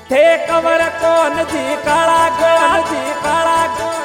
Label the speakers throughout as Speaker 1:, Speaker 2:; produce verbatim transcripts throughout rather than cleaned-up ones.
Speaker 1: थे कमर कौन जी काला कौन जी काला कौन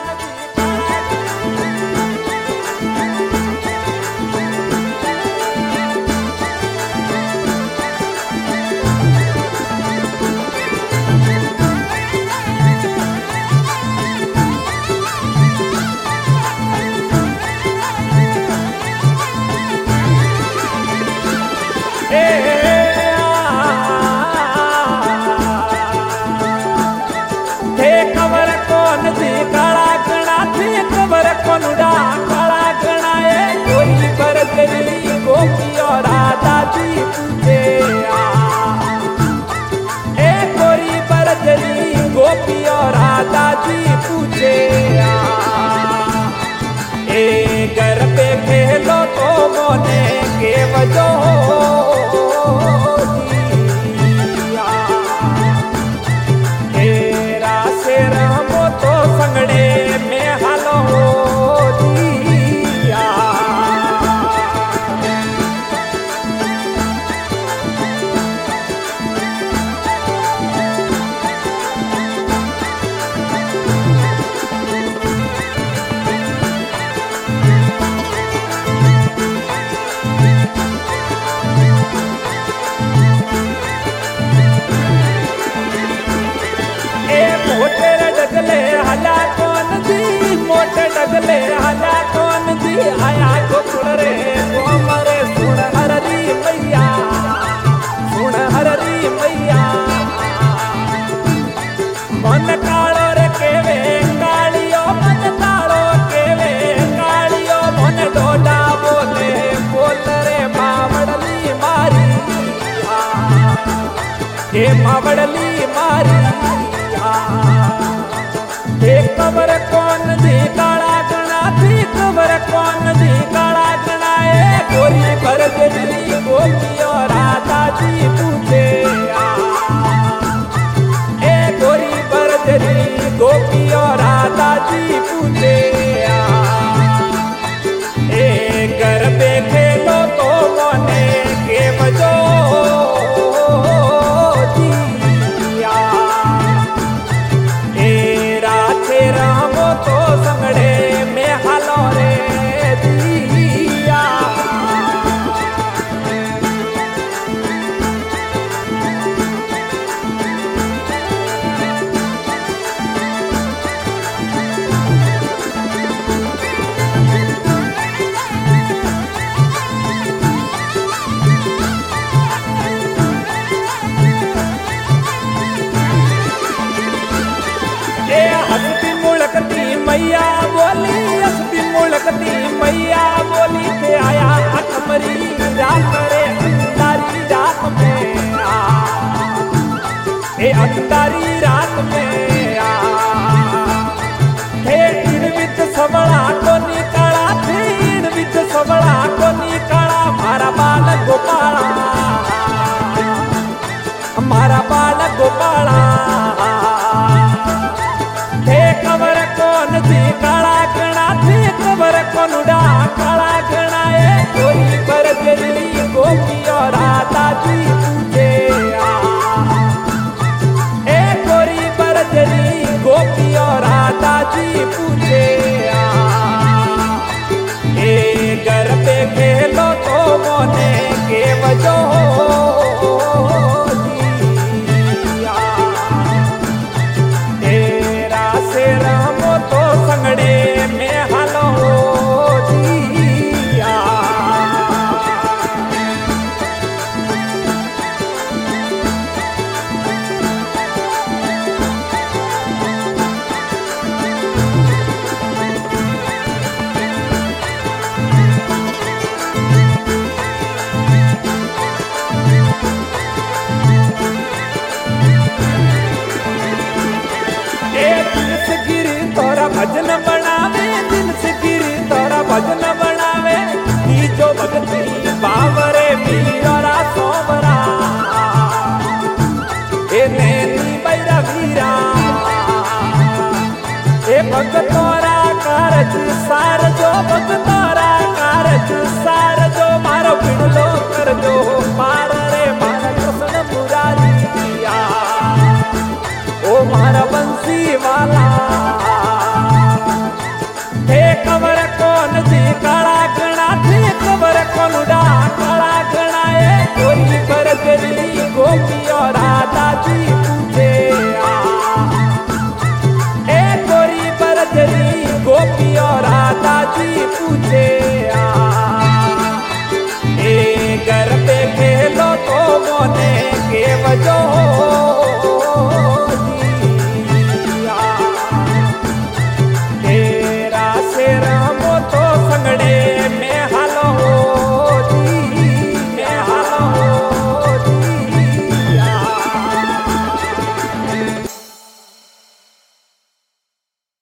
Speaker 1: दादी पूछे ए घर पे खेलो तो मोने के वजो तेरा से रहो तो संगड़े में हालो दिया डगले हला कौन जी आया गोकुल रे गोमरे सुन हररी मैया सुन हररी मैया मन कालो रे केवे कालियो मन कालो केवे कालियो मन डोडा बोले बोल रे मावड़ली मारी के मावड़ली मारी एक कबर कौन जी काला गणा थी कबर कौन जी काला गणा ए गोरी भर गई गोपियो राधा जी पूछे ए गोरी भर गई गोपियो राधा जी पूछे ए घर पे खेलो तो मोने के बजो तो संगड़े में हालो रे दिया ए हंसती मुड़कती मैया बोली हंसती मुड़कती मैया बोली थे आया अकमरी रात रे अंधारी रात में आ ए अंधारी रात में आ हे इनवित सबड़ा को निकाला थे इनवित सबड़ा को निकाला मारा बाल गोपाला हमारा बाल गोपाला कबर कौन जी काला गणा थी कबर कौन डा काला